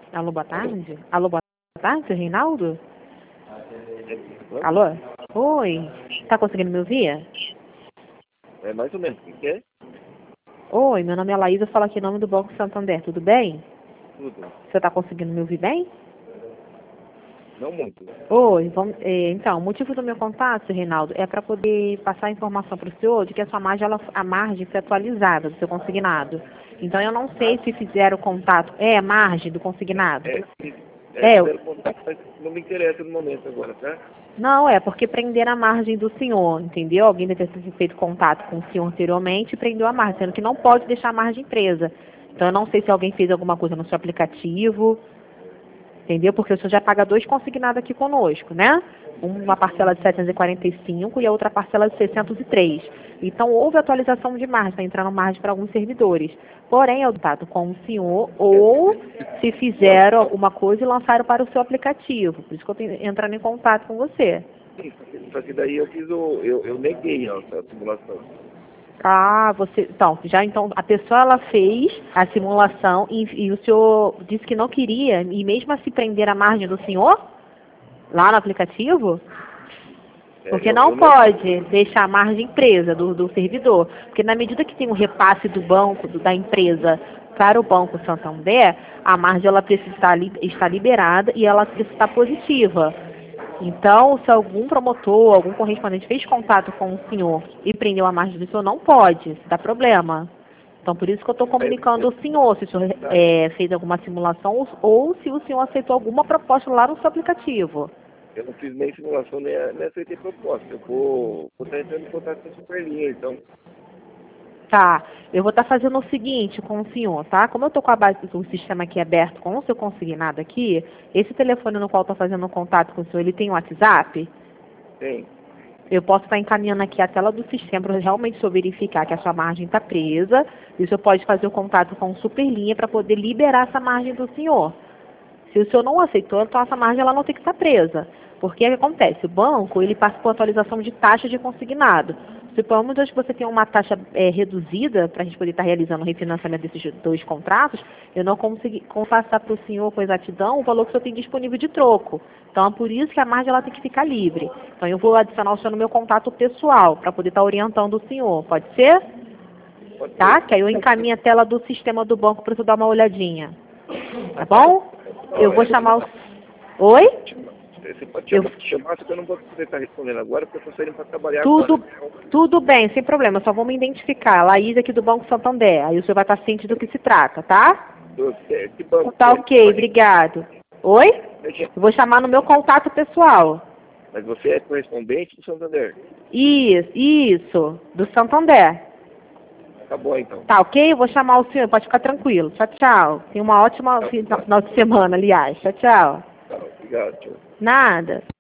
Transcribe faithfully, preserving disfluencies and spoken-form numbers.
Alô, boa tarde? Alô, boa tarde, Reinaldo? Alô? Oi, tá conseguindo me ouvir? É mais ou menos, o que que é? Oi, meu nome é Laísa, falo aqui em nome do Banco Santander, tudo bem? Tudo. Você tá conseguindo me ouvir bem? Não muito. Oi, vamos, é, então, o motivo do meu contato, Reinaldo, é para poder passar a informação para o senhor de que a sua margem, ela, a margem foi atualizada do seu consignado. Então, eu não sei se fizeram contato. É, a margem do consignado. É, sim, é, É, fizeram contato, mas não me interessa no momento agora, tá? não, é porque prenderam a margem do senhor, entendeu? Alguém deve ter feito contato com o senhor anteriormente e prendeu a margem, sendo que não pode deixar a margem presa. Então, eu não sei se alguém fez alguma coisa no seu aplicativo, entendeu? Porque o senhor já paga dois consignados aqui conosco, né? Uma parcela de setecentos e quarenta e cinco e a outra parcela de seiscentos e três. Então, houve atualização de margem, está entrando margem para alguns servidores. Porém, eu contato com o senhor ou se fizeram alguma coisa e lançaram para o seu aplicativo. Por isso que eu estou entrando em contato com você. Sim, só que, só que daí eu fiz o. Eu, eu neguei ó, a simulação. Ah, você. Então, já então a pessoa ela fez a simulação e, e o senhor disse que não queria, e mesmo assim prender a margem do senhor lá no aplicativo? É, Porque eu, não eu não. pode deixar a margem presa do, do servidor. Porque na medida que tem um repasse do banco, do, da empresa para o Banco Santander, a margem ela precisa estar, li, estar liberada e ela precisa estar positiva. Então, se algum promotor, algum correspondente fez contato com o senhor e prendeu a margem do senhor, não pode, isso dá problema. Então, por isso que eu estou comunicando ao senhor, se o senhor é, fez alguma simulação ou, ou se o senhor aceitou alguma proposta lá no seu aplicativo. Eu não fiz nem simulação, nem, nem aceitei proposta. Eu vou vou estar entrando em contato com a Superlinha, então. Tá, eu vou estar fazendo o seguinte com o senhor, tá? Como eu estou com a base do sistema aqui aberto com o seu consignado aqui, esse telefone no qual eu estou fazendo contato com o senhor, ele tem WhatsApp? Tem. Eu posso estar encaminhando aqui a tela do sistema para realmente só verificar que a sua margem está presa. E o senhor pode fazer o contato com o Superlinha para poder liberar essa margem do senhor. Se o senhor não aceitou, então essa margem ela não tem que estar presa. Porque o que acontece? O banco, ele passa por atualização de taxa de consignado. Suponhamos que você tem uma taxa é, reduzida para a gente poder estar realizando o refinanciamento desses dois contratos, eu não consegui passar para o senhor com exatidão o valor que o senhor tem disponível de troco. Então, é por isso que a margem ela tem que ficar livre. Então, eu vou adicionar o senhor no meu contato pessoal, para poder estar orientando o senhor. Pode ser? Pode Tá? ser. Que aí eu encaminho a tela do sistema do banco para o senhor dar uma olhadinha. Tá bom? Eu vou chamar o... Oi? Você pode chamar, Eu... chamar, só que eu não vou poder estar respondendo agora, porque eu estou saindo para trabalhar Tudo, agora. tudo bem, sem problema. Só vou me identificar. Laís aqui do Banco Santander. Aí o senhor vai estar ciente do que se trata, tá? Que, que banco Tá que ok, é? obrigado. Oi? Eu vou chamar no meu contato pessoal. Mas você é correspondente do Santander? Isso, isso. Do Santander. Tá bom, então. Tá ok? Eu vou chamar o senhor, pode ficar tranquilo. Tchau, tchau. Tenha uma ótima final de semana, aliás. Tchau, tchau. Tá, obrigado, tchau. Nada.